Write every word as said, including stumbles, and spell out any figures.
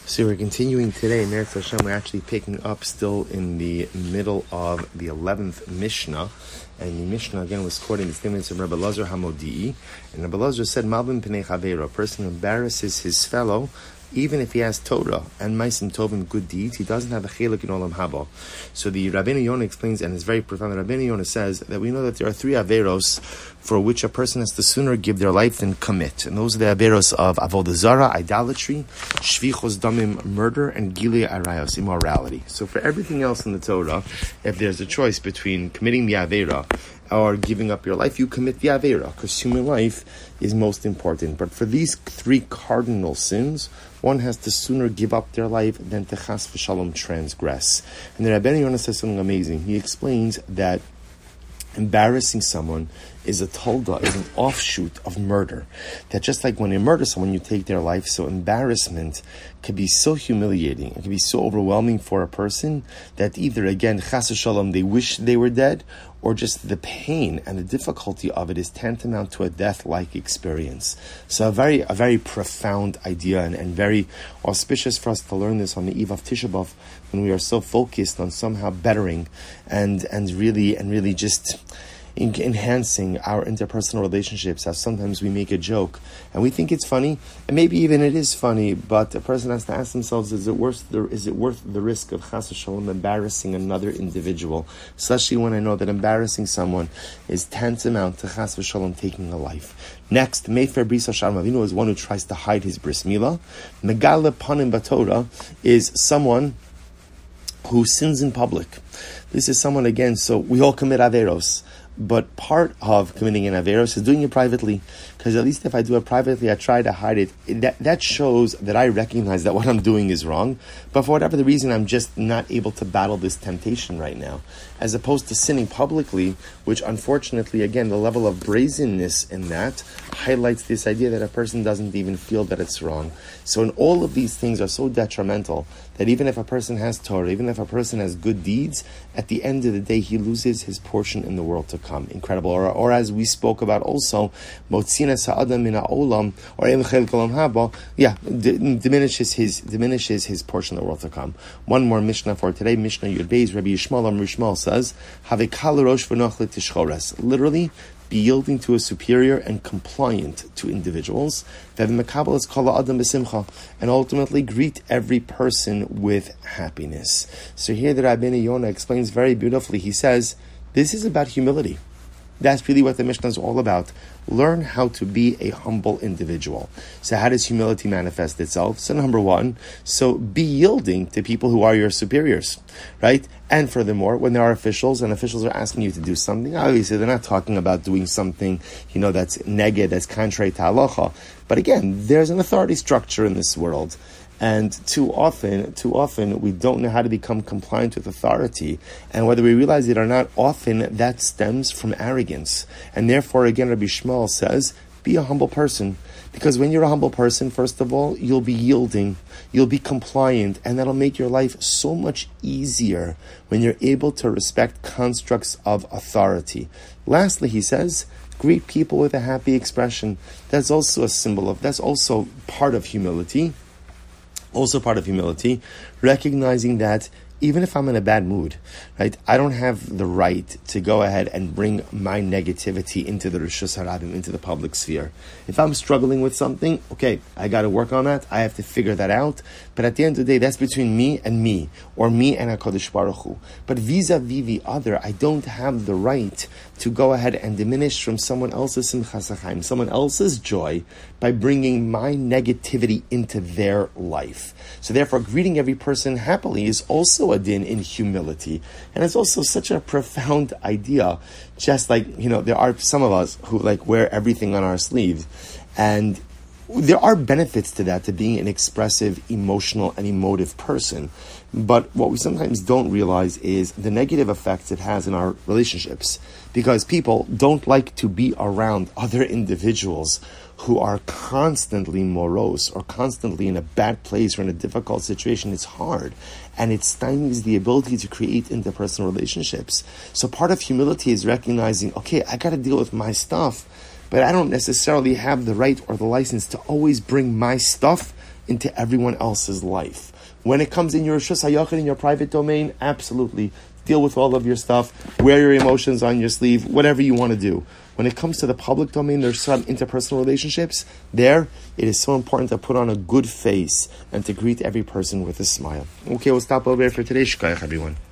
So we're continuing today in Meretz Hashem. We're actually picking up still in the middle of the eleventh Mishnah. And the Mishnah again was quoting the statements of Rabbi Elazar Hamodi'i. And Rabbi Elazar said, Malbim Pnei Chaveiro, a person who embarrasses his fellow, even if he has Torah and Maisim Tovim, good deeds, he doesn't have a Chelek in Olam Haba. So the Rabbeinu Yonah explains, and it's very profound, the Rabbeinu Yonah says that we know that there are three Averos for which a person has to sooner give their life than commit. And those are the Averos of Avodah Zarah, idolatry, Shvichos Damim, murder, and Gilui Arayos, immorality. So for everything else in the Torah, if there's a choice between committing the Avera or giving up your life, you commit the Avera, because human life is most important. But for these three cardinal sins, one has to sooner give up their life than to chas v'shalom transgress. And the Rabbeinu Yonah says something amazing. He explains that embarrassing someone is a tolda, is an offshoot of murder. That just like when you murder someone, you take their life, so embarrassment can be so humiliating, it can be so overwhelming for a person that either, again, chas v'shalom, they wish they were dead, or just the pain and the difficulty of it is tantamount to a death-like experience. So a very a very profound idea and, and very auspicious for us to learn this on the eve of Tisha B'Av, when we are so focused on somehow bettering and and really and really just in, enhancing our interpersonal relationships. As sometimes we make a joke and we think it's funny, and maybe even it is funny, but a person has to ask themselves, is it worth the, is it worth the risk of chas v'shalom embarrassing another individual, especially when I know that embarrassing someone is tantamount to chas v'shalom taking a life. Next, Mefer Bris Hashem Avinu is one who tries to hide his bris milah. Megala Panim Batorah is someone who sins in public. This is someone, again, so we all commit averos, but part of committing an averos is doing it privately, because at least if I do it privately, I try to hide it. That, that shows that I recognize that what I'm doing is wrong, but for whatever the reason, I'm just not able to battle this temptation right now. As opposed to sinning publicly, which unfortunately, again, the level of brazenness in that highlights this idea that a person doesn't even feel that it's wrong. So in all of these things are so detrimental that even if a person has Torah, even if a person has good deeds, at the end of the day, he loses his portion in the world to come. Incredible. Or, or as we spoke about also, Motzina Sa'adam Mina Olam, or Em Chel Kolam Haba, yeah, d- diminishes his diminishes his portion in the world to come. One more Mishnah for today, Mishnah Yud Beis, Rabbi Yishmael Amar Yishmael says, Have kal rosh v'noch l'tishchores. Literally, be yielding to a superior and compliant to individuals, and ultimately greet every person with happiness. So here the Rabbeinu Yonah explains very beautifully. He says, this is about humility. That's really what the Mishnah is all about. Learn how to be a humble individual. So how does humility manifest itself? So number one, so be yielding to people who are your superiors, right? And furthermore, when there are officials and officials are asking you to do something, obviously they're not talking about doing something, you know, that's neged, that's contrary to halacha. But again, there's an authority structure in this world. And too often, too often, we don't know how to become compliant with authority. And whether we realize it or not, often that stems from arrogance. And therefore, again, Rabbi Yishmael says, be a humble person. Because when you're a humble person, first of all, you'll be yielding, you'll be compliant, and that'll make your life so much easier when you're able to respect constructs of authority. Lastly, he says, greet people with a happy expression. That's also a symbol of, that's also part of humility. Also part of humility, recognizing that even if I'm in a bad mood, right, I don't have the right to go ahead and bring my negativity into the Rishus Harabim, into the public sphere. If I'm struggling with something, okay, I got to work on that. I have to figure that out. But at the end of the day, that's between me and me, or me and HaKadosh Baruch Hu. But vis-a-vis the other, I don't have the right to go ahead and diminish from someone else's simchas hachaim, someone else's joy, by bringing my negativity into their life. So therefore, greeting every person happily is also a din in humility. And it's also such a profound idea. Just like, you know, there are some of us who like wear everything on our sleeves. And there are benefits to that, to being an expressive, emotional, and emotive person. But what we sometimes don't realize is the negative effects it has in our relationships. Because people don't like to be around other individuals who are constantly morose or constantly in a bad place or in a difficult situation. It's hard. And it stymies the ability to create interpersonal relationships. So part of humility is recognizing, okay, I got to deal with my stuff, but I don't necessarily have the right or the license to always bring my stuff into everyone else's life. When it comes in your Rishus HaYachid, in your private domain, absolutely. Deal with all of your stuff. Wear your emotions on your sleeve. Whatever you want to do. When it comes to the public domain, there's some interpersonal relationships. There, it is so important to put on a good face and to greet every person with a smile. Okay, we'll stop over here for today. Shkayach, everyone.